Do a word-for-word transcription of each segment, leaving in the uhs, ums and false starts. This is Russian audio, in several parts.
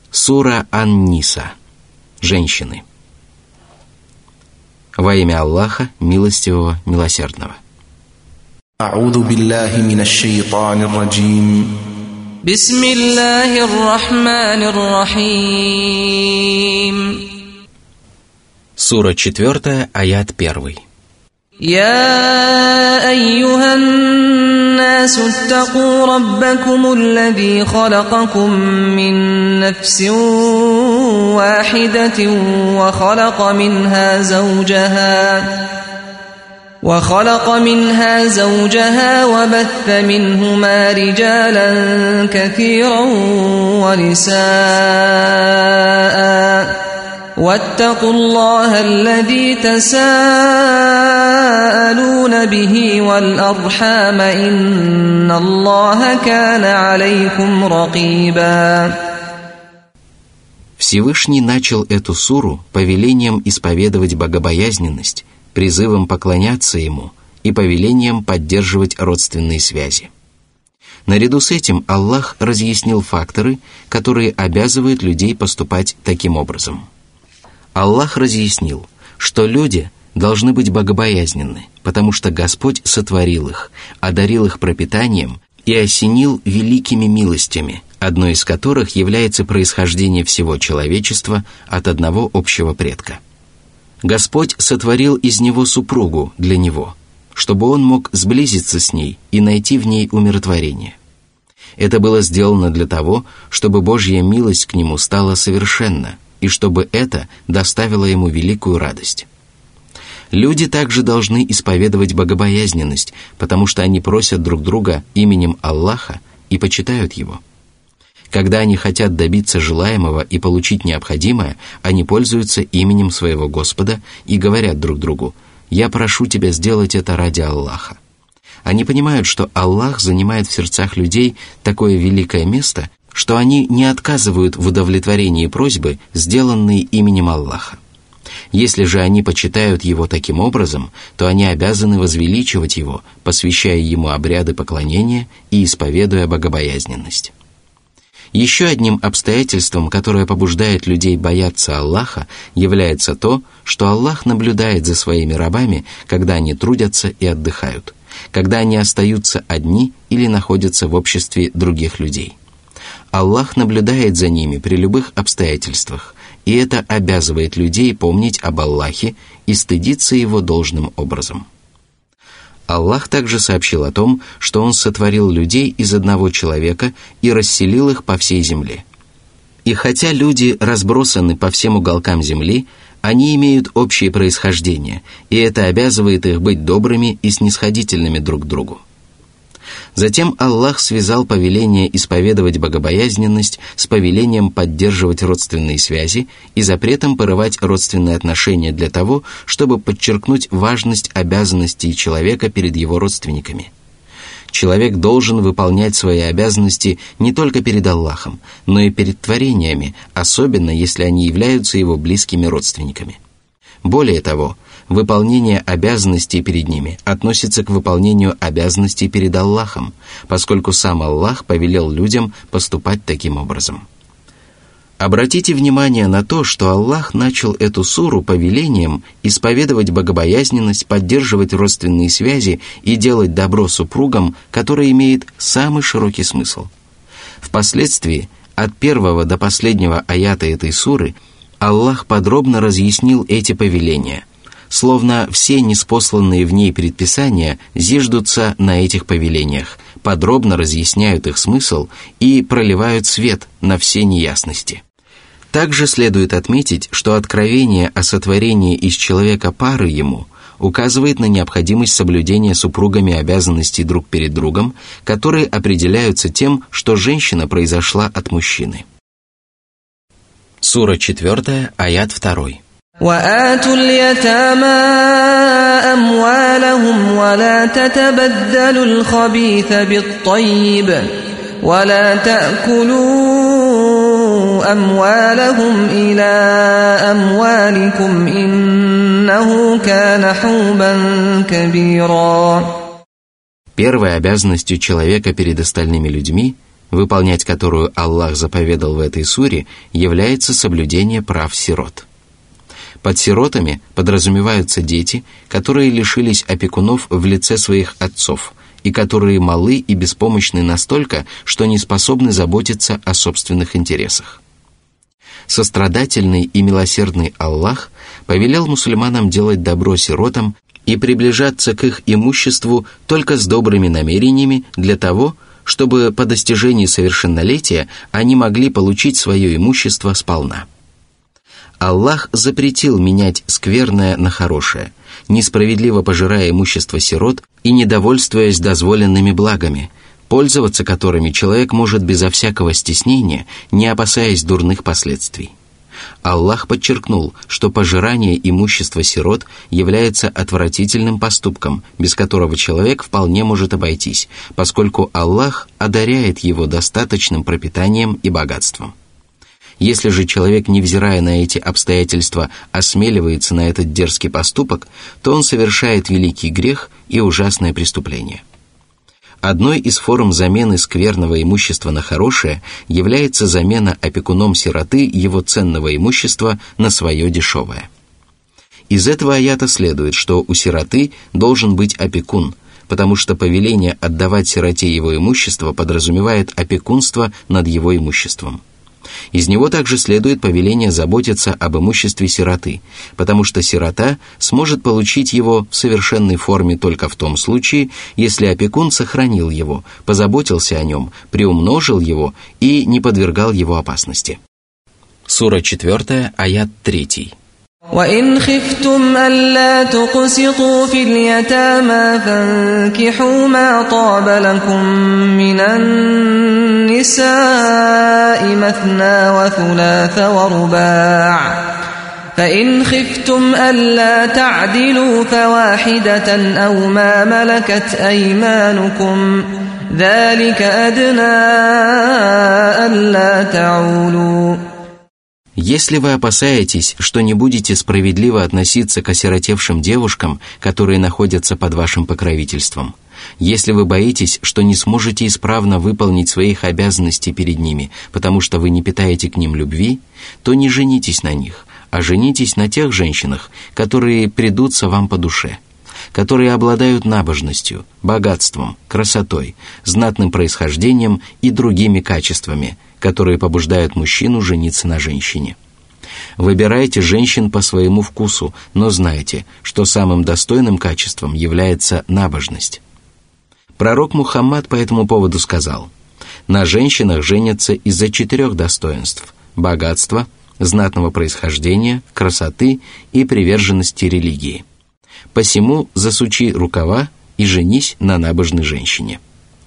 Сура Ан-Ниса. Женщины. Во имя Аллаха, милостивого, милосердного. А'уду биллахи минаш шайтанир раджим. Бисмиллахир рахманир рахим. Сура четвертая, аят первый. يا أيها الناس اتقوا ربكم الذي خلقكم من نفس واحدة وخلق منها زوجها وخلق منها زوجها وبث منهما رجالا كثيرا ونساء واتقوا الله الذي تساءلون به والأرحام إن الله كان عليكم رقيبا. Всевышний начал эту суру повелением исповедовать богобоязненность, призывом поклоняться Ему и повелением поддерживать родственные связи. Наряду с этим Аллах разъяснил факторы, которые обязывают людей поступать таким образом. Аллах разъяснил, что люди должны быть богобоязненны, потому что Господь сотворил их, одарил их пропитанием и осенил великими милостями, одной из которых является происхождение всего человечества от одного общего предка. Господь сотворил из него супругу для него, чтобы он мог сблизиться с ней и найти в ней умиротворение. Это было сделано для того, чтобы Божья милость к нему стала совершенна, и чтобы это доставило ему великую радость. Люди также должны исповедовать богобоязненность, потому что они просят друг друга именем Аллаха и почитают Его. Когда они хотят добиться желаемого и получить необходимое, они пользуются именем своего Господа и говорят друг другу: «Я прошу тебя сделать это ради Аллаха». Они понимают, что Аллах занимает в сердцах людей такое великое место, что они не отказывают в удовлетворении просьбы, сделанной именем Аллаха. Если же они почитают Его таким образом, то они обязаны возвеличивать Его, посвящая Ему обряды поклонения и исповедуя богобоязненность. Еще одним обстоятельством, которое побуждает людей бояться Аллаха, является то, что Аллах наблюдает за своими рабами, когда они трудятся и отдыхают, когда они остаются одни или находятся в обществе других людей. Аллах наблюдает за ними при любых обстоятельствах, и это обязывает людей помнить об Аллахе и стыдиться Его должным образом. Аллах также сообщил о том, что Он сотворил людей из одного человека и расселил их по всей земле. И хотя люди разбросаны по всем уголкам земли, они имеют общее происхождение, и это обязывает их быть добрыми и снисходительными друг к другу. Затем Аллах связал повеление исповедовать богобоязненность с повелением поддерживать родственные связи и запретом порывать родственные отношения для того, чтобы подчеркнуть важность обязанностей человека перед его родственниками. Человек должен выполнять свои обязанности не только перед Аллахом, но и перед творениями, особенно если они являются его близкими родственниками. Более того, выполнение обязанностей перед ними относится к выполнению обязанностей перед Аллахом, поскольку сам Аллах повелел людям поступать таким образом. Обратите внимание на то, что Аллах начал эту суру повелением исповедовать богобоязненность, поддерживать родственные связи и делать добро супругам, которое имеет самый широкий смысл. Впоследствии, от первого до последнего аята этой суры, Аллах подробно разъяснил эти повеления, словно все ниспосланные в ней предписания зиждутся на этих повелениях, подробно разъясняют их смысл и проливают свет на все неясности. Также следует отметить, что откровение о сотворении из человека пары ему указывает на необходимость соблюдения супругами обязанностей друг перед другом, которые определяются тем, что женщина произошла от мужчины. Сура четвертая, аят второй. وآتوا اليتامى أموالهم ولا تتبدلوا الخبيث بالطيب ولا تأكلوا أموالهم إلى أموالكم إنه كان حوبا كبيرا. Первой обязанностью человека перед остальными людьми выполнять которую Аллах заповедал в этой суре, является соблюдение прав сирот. Под сиротами подразумеваются дети, которые лишились опекунов в лице своих отцов и которые малы и беспомощны настолько, что не способны заботиться о собственных интересах. Сострадательный и милосердный Аллах повелел мусульманам делать добро сиротам и приближаться к их имуществу только с добрыми намерениями для того, чтобы по достижении совершеннолетия они могли получить свое имущество сполна. Аллах запретил менять скверное на хорошее, несправедливо пожирая имущество сирот и недовольствуясь дозволенными благами, пользоваться которыми человек может безо всякого стеснения, не опасаясь дурных последствий. Аллах подчеркнул, что пожирание имущества сирот является отвратительным поступком, без которого человек вполне может обойтись, поскольку Аллах одаряет его достаточным пропитанием и богатством. Если же человек, невзирая на эти обстоятельства, осмеливается на этот дерзкий поступок, то он совершает великий грех и ужасное преступление. Одной из форм замены скверного имущества на хорошее является замена опекуном сироты его ценного имущества на свое дешевое. Из этого аята следует, что у сироты должен быть опекун, потому что повеление отдавать сироте его имущество подразумевает опекунство над его имуществом. Из него также следует повеление заботиться об имуществе сироты, потому что сирота сможет получить его в совершенной форме только в том случае, если опекун сохранил его, позаботился о нем, приумножил его и не подвергал его опасности. Сура четвёртая, аят третий. وَإِنْ خِفْتُمْ أَلَّا تُقْسِطُوا فِي الْيَتَامَى فَانكِحُوا مَا طَابَ لَكُم مِّنَ النِّسَاءِ مَثْنَى وَثُلَاثَ وَرُبَاعَ فَإِنْ خِفْتُمْ أَلَّا تَعْدِلُوا فَوَاحِدَةً أَوْ مَا مَلَكَتْ أَيْمَانُكُمْ ذَلِكَ أَدْنَى أَلَّا تَعُولُوا. Если вы опасаетесь, что не будете справедливо относиться к осиротевшим девушкам, которые находятся под вашим покровительством, если вы боитесь, что не сможете исправно выполнить своих обязанностей перед ними, потому что вы не питаете к ним любви, то не женитесь на них, а женитесь на тех женщинах, которые придутся вам по душе, которые обладают набожностью, богатством, красотой, знатным происхождением и другими качествами, которые побуждают мужчину жениться на женщине. Выбирайте женщин по своему вкусу, но знайте, что самым достойным качеством является набожность. Пророк Мухаммад по этому поводу сказал: «На женщинах женятся из-за четырех достоинств – богатства, знатного происхождения, красоты и приверженности религии. Посему засучи рукава и женись на набожной женщине».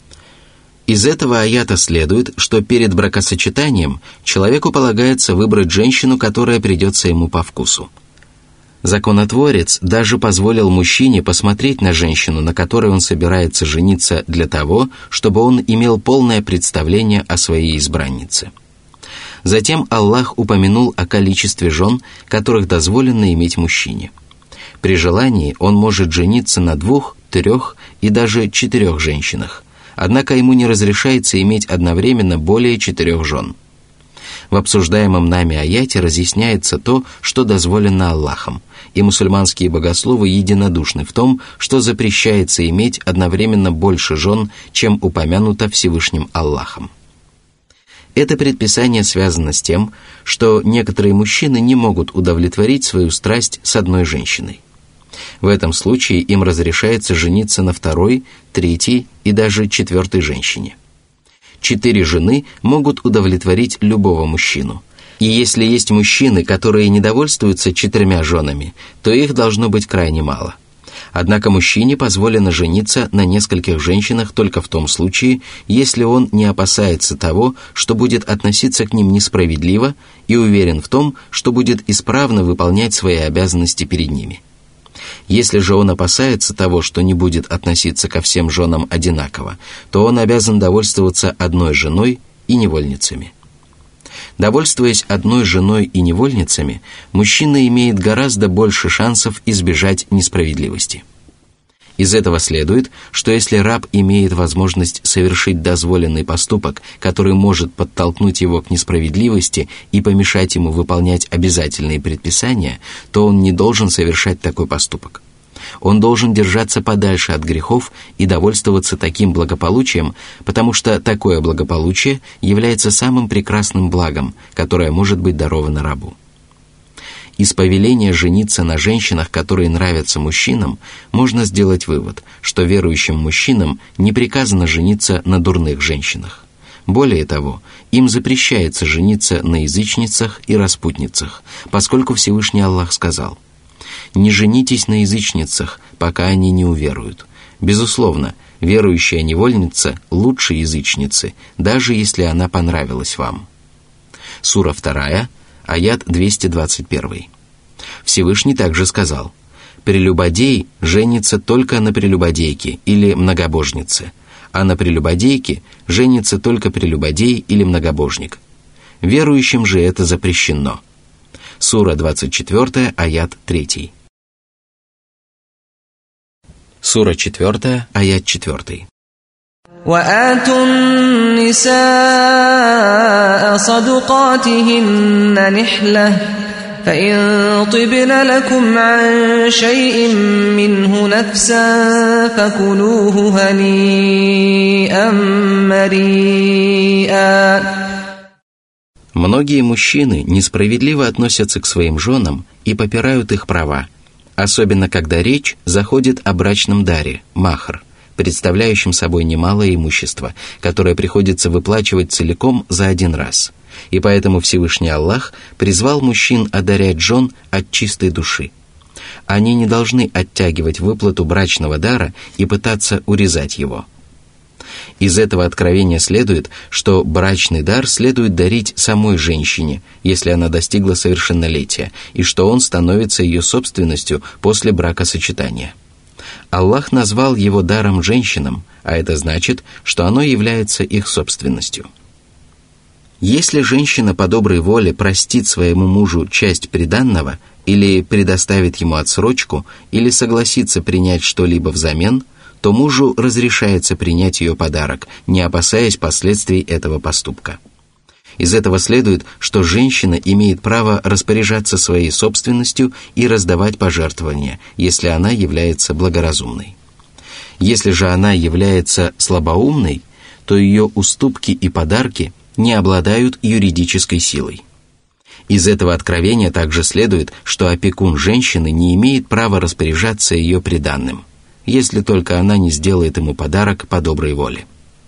Из этого аята следует, что перед бракосочетанием человеку полагается выбрать женщину, которая придется ему по вкусу. Законотворец даже позволил мужчине посмотреть на женщину, на которой он собирается жениться, для того, чтобы он имел полное представление о своей избраннице. Затем Аллах упомянул о количестве жен, которых дозволено иметь мужчине. При желании он может жениться на двух, трех и даже четырех женщинах, однако ему не разрешается иметь одновременно более четырех жен. В обсуждаемом нами аяте разъясняется то, что дозволено Аллахом, и мусульманские богословы единодушны в том, что запрещается иметь одновременно больше жен, чем упомянуто Всевышним Аллахом. Это предписание связано с тем, что некоторые мужчины не могут удовлетворить свою страсть с одной женщиной. В этом случае им разрешается жениться на второй, третьей и даже четвертой женщине. Четыре жены могут удовлетворить любого мужчину. И если есть мужчины, которые недовольствуются четырьмя женами, то их должно быть крайне мало. Однако мужчине позволено жениться на нескольких женщинах только в том случае, если он не опасается того, что будет относиться к ним несправедливо, и уверен в том, что будет исправно выполнять свои обязанности перед ними. Если же он опасается того, что не будет относиться ко всем женам одинаково, то он обязан довольствоваться одной женой и невольницами. Довольствуясь одной женой и невольницами, мужчина имеет гораздо больше шансов избежать несправедливости. Из этого следует, что если раб имеет возможность совершить дозволенный поступок, который может подтолкнуть его к несправедливости и помешать ему выполнять обязательные предписания, то он не должен совершать такой поступок. Он должен держаться подальше от грехов и довольствоваться таким благополучием, потому что такое благополучие является самым прекрасным благом, которое может быть даровано рабу. Из повеления жениться на женщинах, которые нравятся мужчинам, можно сделать вывод, что верующим мужчинам не приказано жениться на дурных женщинах. Более того, им запрещается жениться на язычницах и распутницах, поскольку Всевышний Аллах сказал: «Не женитесь на язычницах, пока они не уверуют. Безусловно, верующая невольница лучше язычницы, даже если она понравилась вам». Сура вторая, аят двести двадцать один. Всевышний также сказал: «Прелюбодей женится только на прелюбодейке или многобожнице, а на прелюбодейке женится только прелюбодей или многобожник. Верующим же это запрещено». Сура двадцать четыре, аят три. Сура четыре, аят четыре. وآتوا النساء صدقاتهن نحلة فإن طبن لكم عن شيء منه نفسا فكلوه هنيئا مريئا. Многие мужчины несправедливо относятся к своим женам и попирают их права, особенно когда речь заходит о брачном даре, махр, представляющем собой немалое имущество, которое приходится выплачивать целиком за один раз. И поэтому Всевышний Аллах призвал мужчин одарять жен от чистой души. Они не должны оттягивать выплату брачного дара и пытаться урезать его. Из этого откровения следует, что брачный дар следует дарить самой женщине, если она достигла совершеннолетия, и что он становится ее собственностью после бракосочетания. Аллах назвал его даром женщинам, а это значит, что оно является их собственностью. Если женщина по доброй воле простит своему мужу часть приданного, или предоставит ему отсрочку, или согласится принять что-либо взамен, то мужу разрешается принять ее подарок, не опасаясь последствий этого поступка. Из этого следует, что женщина имеет право распоряжаться своей собственностью и раздавать пожертвования, если она является благоразумной. Если же она является слабоумной, то ее уступки и подарки не обладают юридической силой. Из этого откровения также следует, что опекун женщины не имеет права распоряжаться ее приданным, если только она не сделает ему подарок по доброй воле.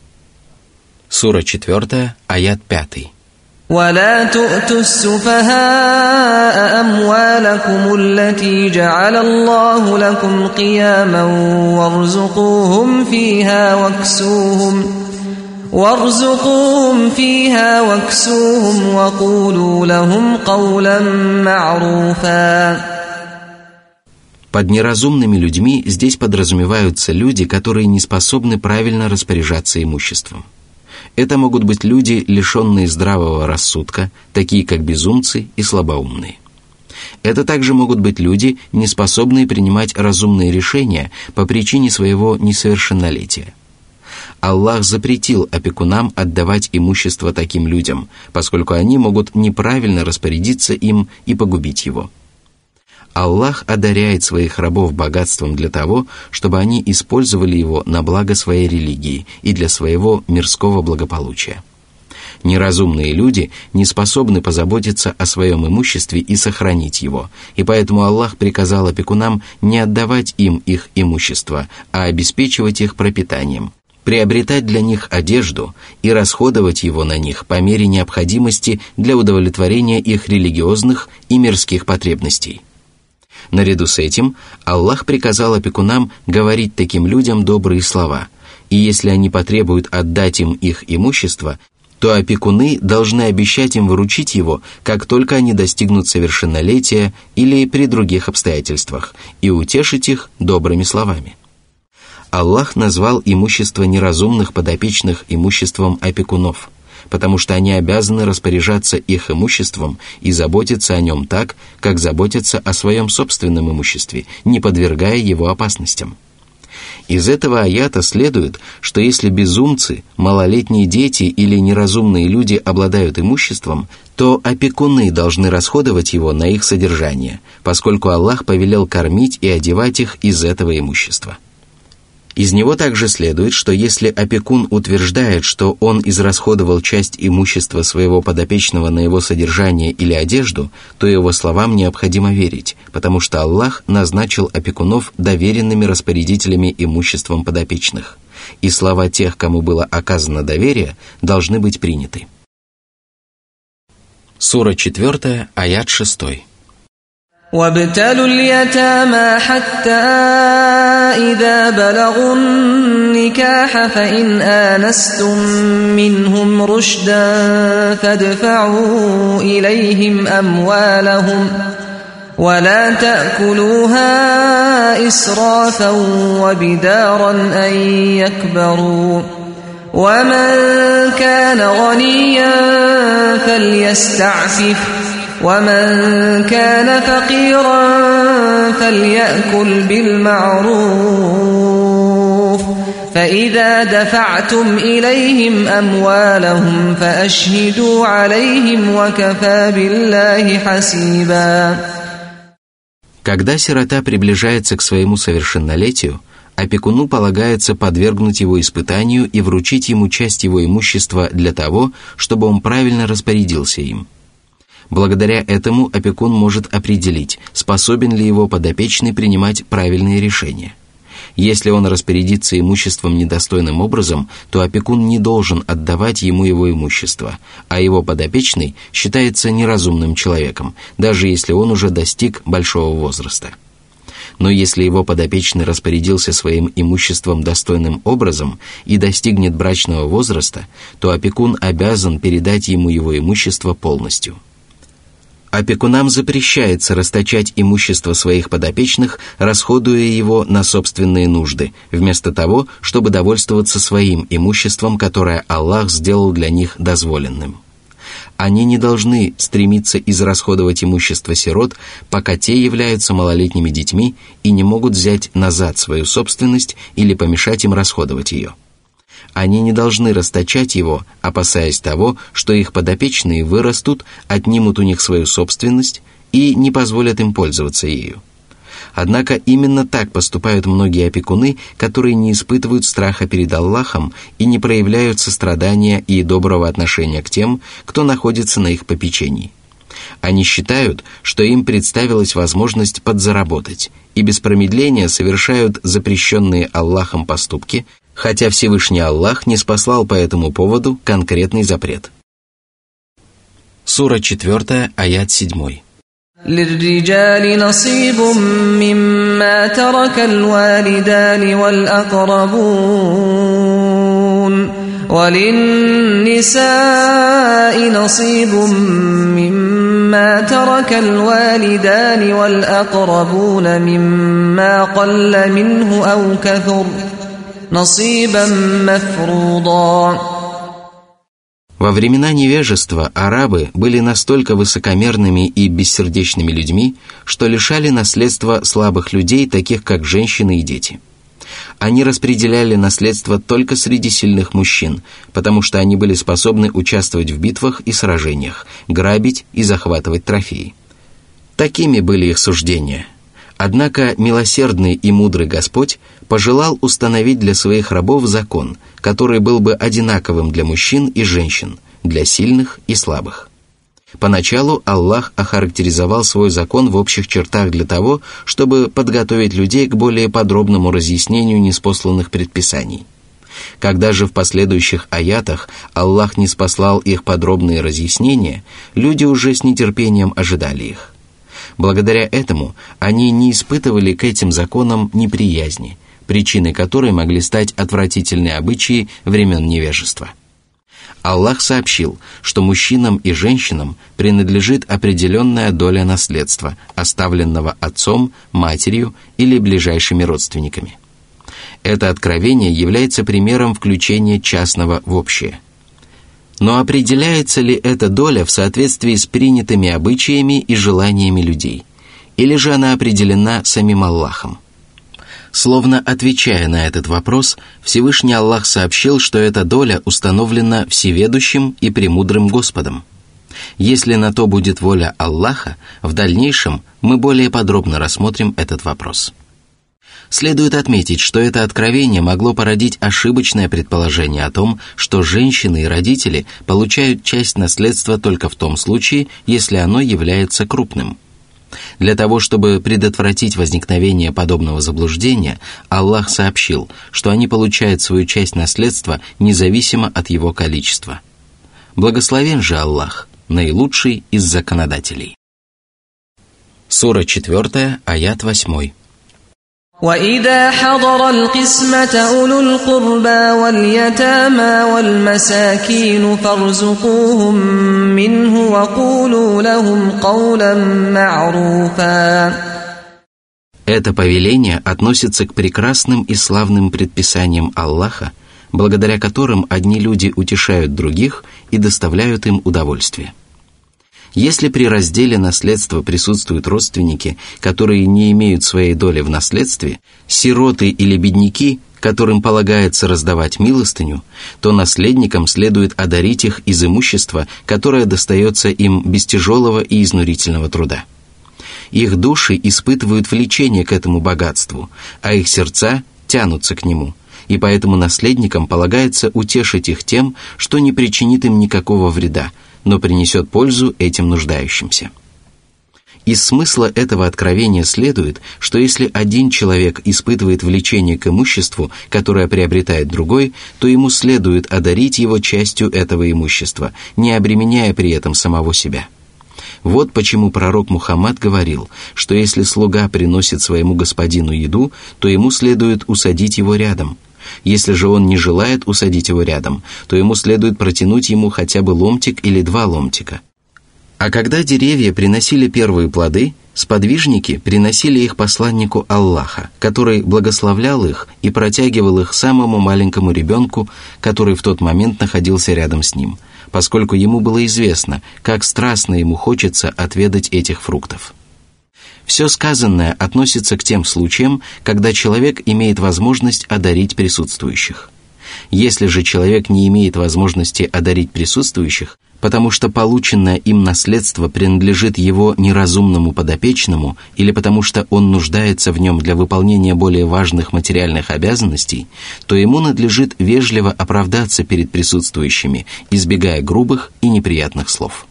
Сура четыре, аят пять. ولا تؤتوا السفهاء أموالكم التي جعل الله لكم قياما وارزقوهم فيها واكسوهم وارزقوهم فيها واكسوهم وقولوا لهم قولا معروفا. Под неразумными людьми здесь подразумеваются люди, которые не способны правильно распоряжаться имуществом. Это могут быть люди, лишенные здравого рассудка, такие как безумцы и слабоумные. Это также могут быть люди, не способные принимать разумные решения по причине своего несовершеннолетия. Аллах запретил опекунам отдавать имущество таким людям, поскольку они могут неправильно распорядиться им и погубить его. Аллах одаряет своих рабов богатством для того, чтобы они использовали его на благо своей религии и для своего мирского благополучия. Неразумные люди не способны позаботиться о своем имуществе и сохранить его, и поэтому Аллах приказал опекунам не отдавать им их имущество, а обеспечивать их пропитанием, приобретать для них одежду и расходовать его на них по мере необходимости для удовлетворения их религиозных и мирских потребностей. Наряду с этим Аллах приказал опекунам говорить таким людям добрые слова, и если они потребуют отдать им их имущество, то опекуны должны обещать им вручить его, как только они достигнут совершеннолетия или при других обстоятельствах, и утешить их добрыми словами. Аллах назвал имущество неразумных подопечных имуществом опекунов, потому что они обязаны распоряжаться их имуществом и заботиться о нем так, как заботятся о своем собственном имуществе, не подвергая его опасностям. Из этого аята следует, что если безумцы, малолетние дети или неразумные люди обладают имуществом, то опекуны должны расходовать его на их содержание, поскольку Аллах повелел кормить и одевать их из этого имущества. Из него также следует, что если опекун утверждает, что он израсходовал часть имущества своего подопечного на его содержание или одежду, то его словам необходимо верить, потому что Аллах назначил опекунов доверенными распорядителями имуществом подопечных, и слова тех, кому было оказано доверие, должны быть приняты. Сура четвёртая, аят шестой. وابتلوا اليتامى حتى إذا بلغوا النكاح فإن آنستم منهم رشدا فادفعوا إليهم أموالهم ولا تأكلوها إسرافا وبدارا أن يكبروا ومن كان غنيا فليستعفف ومن كان فقيرا فليأكل بالمعروف فإذا دفعتم إليهم أموالهم فأشهدوا عليهم وكفى بالله حسيبا. Когда сирота приближается к своему совершеннолетию, опекуну полагается подвергнуть его испытанию и вручить ему часть его имущества для того, чтобы он правильно распорядился им. Благодаря этому опекун может определить, способен ли его подопечный принимать правильные решения. Если он распорядится имуществом недостойным образом, то опекун не должен отдавать ему его имущество, а его подопечный считается неразумным человеком, даже если он уже достиг большого возраста. Но если его подопечный распорядился своим имуществом достойным образом и достигнет брачного возраста, то опекун обязан передать ему его имущество полностью. Опекунам запрещается расточать имущество своих подопечных, расходуя его на собственные нужды, вместо того, чтобы довольствоваться своим имуществом, которое Аллах сделал для них дозволенным. Они не должны стремиться израсходовать имущество сирот, пока те являются малолетними детьми и не могут взять назад свою собственность или помешать им расходовать ее. Они не должны расточать его, опасаясь того, что их подопечные вырастут, отнимут у них свою собственность и не позволят им пользоваться ею. Однако именно так поступают многие опекуны, которые не испытывают страха перед Аллахом и не проявляют сострадания и доброго отношения к тем, кто находится на их попечении. Они считают, что им представилась возможность подзаработать, и без промедления совершают запрещенные Аллахом поступки, хотя Всевышний Аллах не спаслал по этому поводу конкретный запрет. Сура четвёртая, аят седьмой. للرجال نصيب مما ترك الوالدان والأقربون وللنساء نصيب مما ترك الوالدان والأقربون مما قل منه أو كثر نصيبا مفروضا. Во времена невежества арабы были настолько высокомерными и бессердечными людьми, что лишали наследства слабых людей, таких как женщины и дети. Они распределяли наследство только среди сильных мужчин, потому что они были способны участвовать в битвах и сражениях, грабить и захватывать трофеи. Такими были их суждения. Однако милосердный и мудрый Господь пожелал установить для своих рабов закон, который был бы одинаковым для мужчин и женщин, для сильных и слабых. Поначалу Аллах охарактеризовал свой закон в общих чертах для того, чтобы подготовить людей к более подробному разъяснению ниспосланных предписаний. Когда же в последующих аятах Аллах ниспослал их подробные разъяснения, люди уже с нетерпением ожидали их. Благодаря этому они не испытывали к этим законам неприязни, причиной которой могли стать отвратительные обычаи времен невежества. Аллах сообщил, что мужчинам и женщинам принадлежит определенная доля наследства, оставленного отцом, матерью или ближайшими родственниками. Это откровение является примером включения частного в общее. Но определяется ли эта доля в соответствии с принятыми обычаями и желаниями людей? Или же она определена самим Аллахом? Словно отвечая на этот вопрос, Всевышний Аллах сообщил, что эта доля установлена всеведущим и премудрым Господом. Если на то будет воля Аллаха, в дальнейшем мы более подробно рассмотрим этот вопрос. Следует отметить, что это откровение могло породить ошибочное предположение о том, что женщины и родители получают часть наследства только в том случае, если оно является крупным. Для того, чтобы предотвратить возникновение подобного заблуждения, Аллах сообщил, что они получают свою часть наследства независимо от его количества. Благословен же Аллах, наилучший из законодателей. Сура четвёртая, аят восьмой. وَإِذَا حَضَرَ الْقِسْمَةَ أُولُو الْقُرْبَى وَالْيَتَامَى وَالْمَسَاكِينُ فَارْزُقُوهُم مِّنْهُ وَقُولُوا لَهُمْ قَوْلًا مَّعْرُوفًا. Это повеление относится к прекрасным и славным предписаниям Аллаха, благодаря которым одни люди утешают других и доставляют им удовольствие. Если при разделе наследства присутствуют родственники, которые не имеют своей доли в наследстве, сироты или бедняки, которым полагается раздавать милостыню, то наследникам следует одарить их из имущества, которое достается им без тяжелого и изнурительного труда. Их души испытывают влечение к этому богатству, а их сердца тянутся к нему, и поэтому наследникам полагается утешить их тем, что не причинит им никакого вреда, но принесет пользу этим нуждающимся. Из смысла этого откровения следует, что если один человек испытывает влечение к имуществу, которое приобретает другой, то ему следует одарить его частью этого имущества, не обременяя при этом самого себя. Вот почему пророк Мухаммад говорил, что если слуга приносит своему господину еду, то ему следует усадить его рядом. Если же он не желает усадить его рядом, то ему следует протянуть ему хотя бы ломтик или два ломтика. А когда деревья приносили первые плоды, сподвижники приносили их посланнику Аллаха, который благословлял их и протягивал их самому маленькому ребенку, который в тот момент находился рядом с ним, поскольку ему было известно, как страстно ему хочется отведать этих фруктов. Все сказанное относится к тем случаям, когда человек имеет возможность одарить присутствующих. Если же человек не имеет возможности одарить присутствующих, потому что полученное им наследство принадлежит его неразумному подопечному или потому что он нуждается в нем для выполнения более важных материальных обязанностей, то ему надлежит вежливо оправдаться перед присутствующими, избегая грубых и неприятных слов.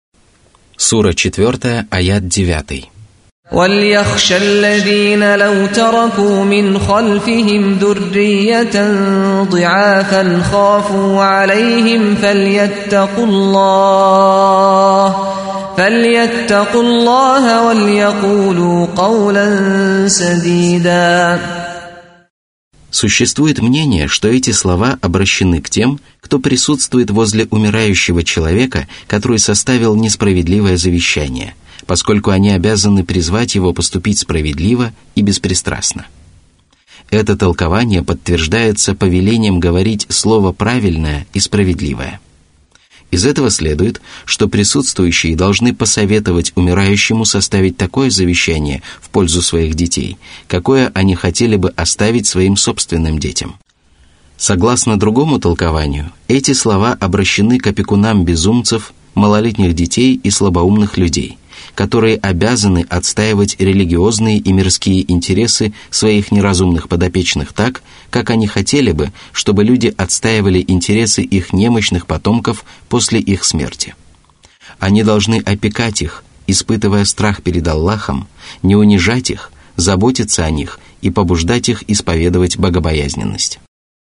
Сура четвёртая, аят девятый. وَلْيَخْشَ الَّذِينَ لَوْ تَرَكُوا مِنْ خَلْفِهِمْ ذُرِّيَّةً ضِعَافًا خَافُوا عَلَيْهِمْ فَلْيَتَّقُوا اللَّهَ فَلْيَتَّقُوا اللَّهَ وَلْيَقُولُوا قَوْلًا سَدِيدًا. Существует мнение, что эти слова обращены к тем, кто присутствует возле умирающего человека, который составил несправедливое завещание, поскольку они обязаны призвать его поступить справедливо и беспристрастно. Это толкование подтверждается повелением говорить слово правильное и справедливое. Из этого следует, что присутствующие должны посоветовать умирающему составить такое завещание в пользу своих детей, какое они хотели бы оставить своим собственным детям. Согласно другому толкованию, эти слова обращены к опекунам безумцев, малолетних детей и слабоумных людей, которые обязаны отстаивать религиозные и мирские интересы своих неразумных подопечных так, как они хотели бы, чтобы люди отстаивали интересы их немощных потомков после их смерти. Они должны опекать их, испытывая страх перед Аллахом, не унижать их, заботиться о них и побуждать их исповедовать богобоязненность.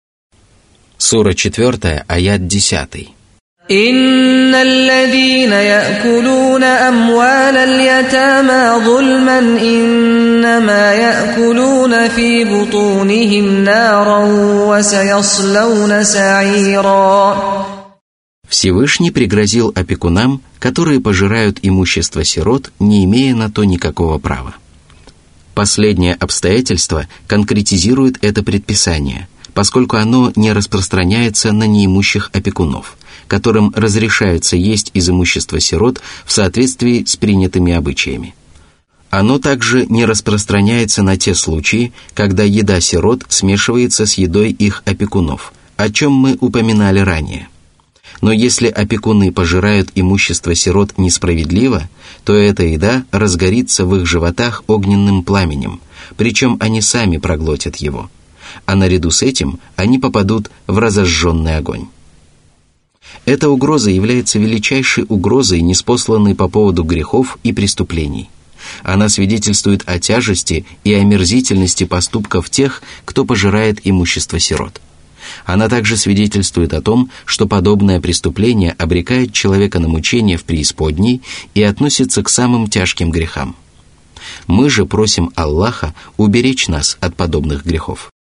Сура четвёртая, аят десятый. إن الذين يأكلون أموال اليتامى ظلما إنما يأكلون في بطونهم نارا وسيصلون سعيرا. Всевышний пригрозил опекунам, которые пожирают имущество сирот, не имея на то никакого права. Последнее обстоятельство конкретизирует это предписание, поскольку оно не распространяется на неимущих опекунов, которым разрешается есть из имущества сирот в соответствии с принятыми обычаями. Оно также не распространяется на те случаи, когда еда сирот смешивается с едой их опекунов, о чем мы упоминали ранее. Но если опекуны пожирают имущество сирот несправедливо, то эта еда разгорится в их животах огненным пламенем, причем они сами проглотят его, а наряду с этим они попадут в разожженный огонь. Эта угроза является величайшей угрозой, ниспосланной по поводу грехов и преступлений. Она свидетельствует о тяжести и омерзительности поступков тех, кто пожирает имущество сирот. Она также свидетельствует о том, что подобное преступление обрекает человека на мучения в преисподней и относится к самым тяжким грехам. Мы же просим Аллаха уберечь нас от подобных грехов.